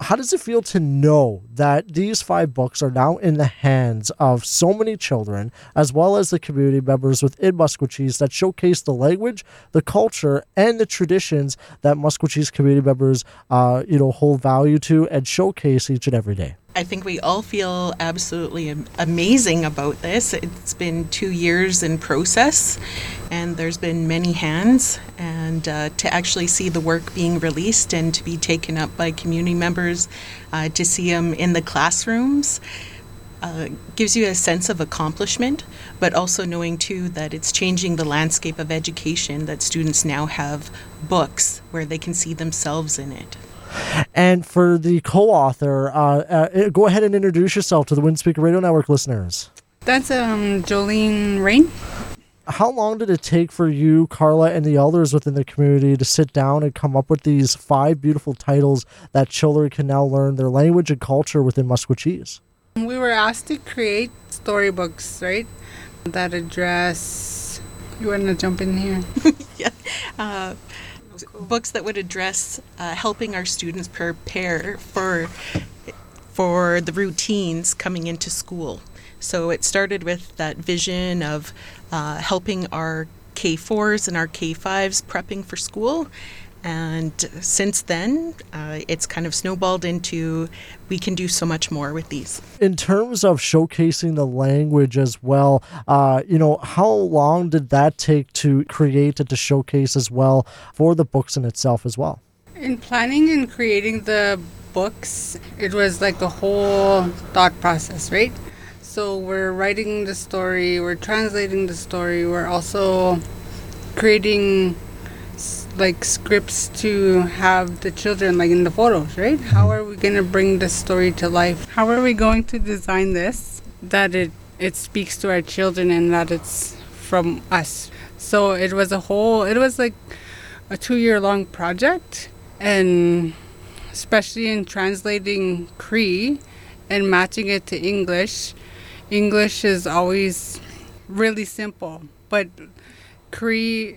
How does it feel to know that these 5 books are now in the hands of so many children, as well as the community members within Maskwacis that showcase the language, the culture, and the traditions that Maskwacis community members, hold value to and showcase each and every day? I think we all feel absolutely amazing about this. It's been 2 years in process, and there's been many hands, and to actually see the work being released and to be taken up by community members, to see them in the classrooms, gives you a sense of accomplishment, but also knowing too that it's changing the landscape of education, that students now have books where they can see themselves in it. And for the co-author, go ahead and introduce yourself to the Windspeaker Radio Network listeners. That's Jolene Rain. How long did it take for you, Carla, and the elders within the community to sit down and come up with these 5 beautiful titles that children can now learn their language and culture within Maskwacis? We were asked to create storybooks, right, that address... You want to jump in here? Yeah. Books that would address helping our students prepare for the routines coming into school. So it started with that vision of helping our K4s and our K5s prepping for school. And since then, it's kind of snowballed into we can do so much more with these. In terms of showcasing the language as well, how long did that take to create and to showcase as well for the books in itself as well? In planning and creating the books, it was like a whole thought process, right? So we're writing the story, we're translating the story, we're also creating like scripts to have the children like in the photos, right? How are we going to bring the story to life? How are we going to design this that it speaks to our children and that it's from us? So it was like a 2-year-long project, and especially in translating Cree and matching it to English. English is always really simple, but Cree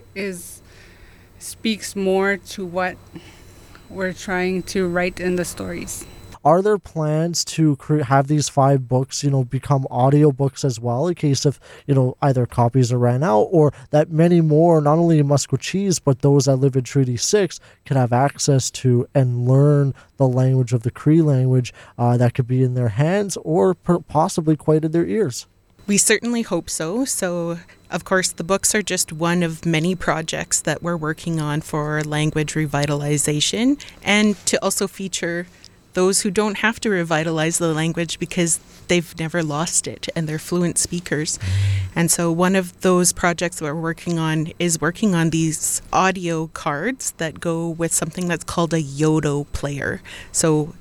speaks more to what we're trying to write in the stories. Are there plans to have these 5 books, become audiobooks as well, in case if, either copies are ran out, or that many more, not only in Maskwacis, but those that live in Treaty 6 can have access to and learn the language of the Cree language that could be in their hands or possibly quite in their ears? We certainly hope so. So, of course, the books are just one of many projects that we're working on for language revitalization, and to also feature those who don't have to revitalize the language because they've never lost it and they're fluent speakers. And so one of those projects that we're working on is working on these audio cards that go with something that's called a Yoto player. So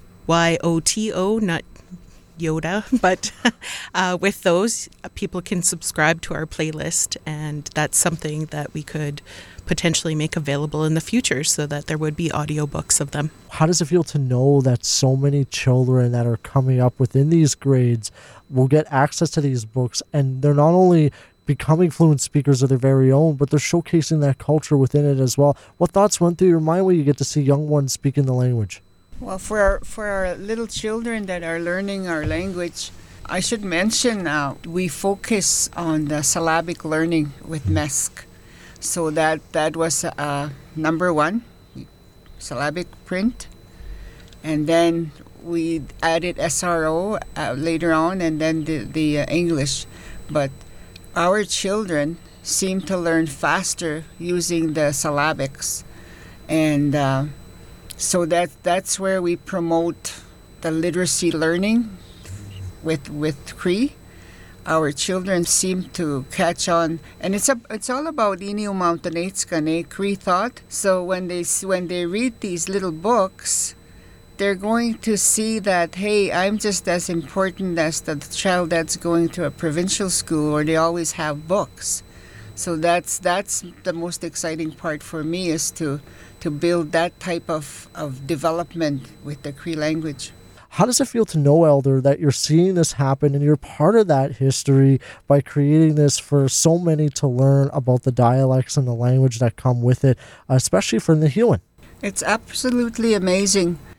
YOTO, not Yoda, but with those, people can subscribe to our playlist, and that's something that we could potentially make available in the future so that there would be audiobooks of them. How does it feel to know that so many children that are coming up within these grades will get access to these books, and they're not only becoming fluent speakers of their very own, but they're showcasing that culture within it as well? What thoughts went through your mind when you get to see young ones speaking the language? Well, for our little children that are learning our language, I should mention we focus on the syllabic learning with MESC. So that was number 1, syllabic print. And then we added SRO later on, and then the English. But our children seem to learn faster using the syllabics. And so that's where we promote the literacy learning with Cree. Our children seem to catch on, and it's all about Inyo Mountainetskan, Cree thought. So when they read these little books, they're going to see that, hey, I'm just as important as the child that's going to a provincial school where they always have books. So that's the most exciting part for me, is to build that type of development with the Cree language. How does it feel to know, Elder, that you're seeing this happen and you're part of that history by creating this for so many to learn about the dialects and the language that come with it, especially for the Nihilin? It's absolutely amazing.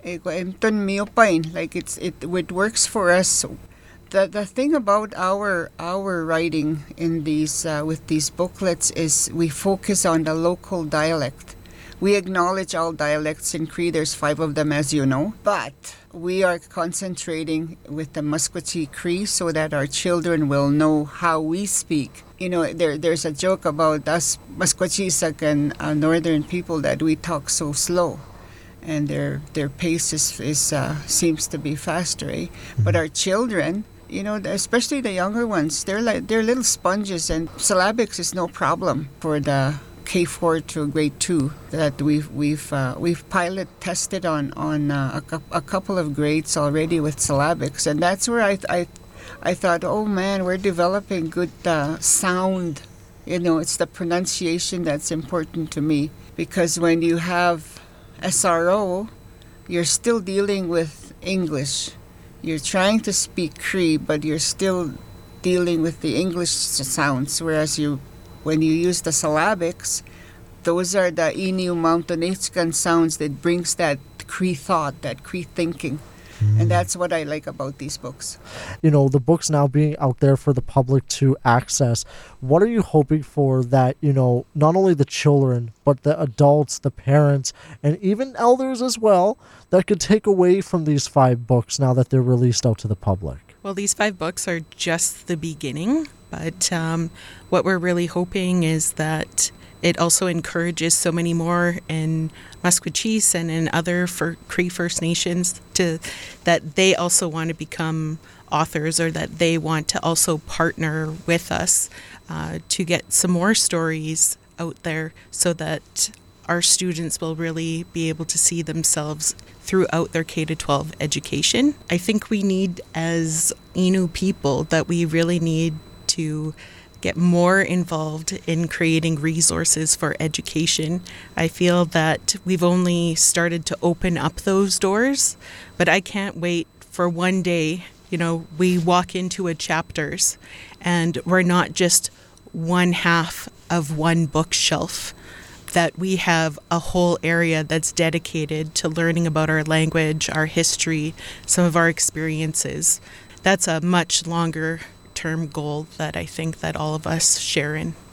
Like it works for us. The thing about our writing in these with these booklets is we focus on the local dialect. We acknowledge all dialects in Cree. There's 5 of them, as you know, but we are concentrating with the Maskwaci Cree so that our children will know how we speak. You know, there's a joke about us Maskwacisak and northern people that we talk so slow, and their pace is seems to be faster. Eh? But our children, you know, especially the younger ones, they're little sponges, and syllabics is no problem for the K4 to grade 2 that we've pilot tested on a couple of grades already with syllabics, and that's where I thought, oh man, we're developing good sound. You know, it's the pronunciation that's important to me, because when you have SRO, you're still dealing with English. You're trying to speak Cree, but you're still dealing with the English sounds, whereas when you use the syllabics, those are the Innu Mountainachkan sounds that brings that Cree thought, that Cree thinking. And that's what I like about these books. You know, the books now being out there for the public to access, what are you hoping for that, you know, not only the children, but the adults, the parents, and even elders as well, that could take away from these 5 books now that they're released out to the public? Well, these 5 books are just the beginning, but what we're really hoping is that it also encourages so many more in Maskwacis and in other Cree First Nations that they also want to become authors, or that they want to also partner with us to get some more stories out there, so that our students will really be able to see themselves throughout their K-12 education. I think we need, as Innu people, that we really need to get more involved in creating resources for education. I feel that we've only started to open up those doors, but I can't wait for one day, you know, we walk into a chapters and we're not just one half of one bookshelf, that we have a whole area that's dedicated to learning about our language, our history, some of our experiences. That's a much longer term goal that I think that all of us share in.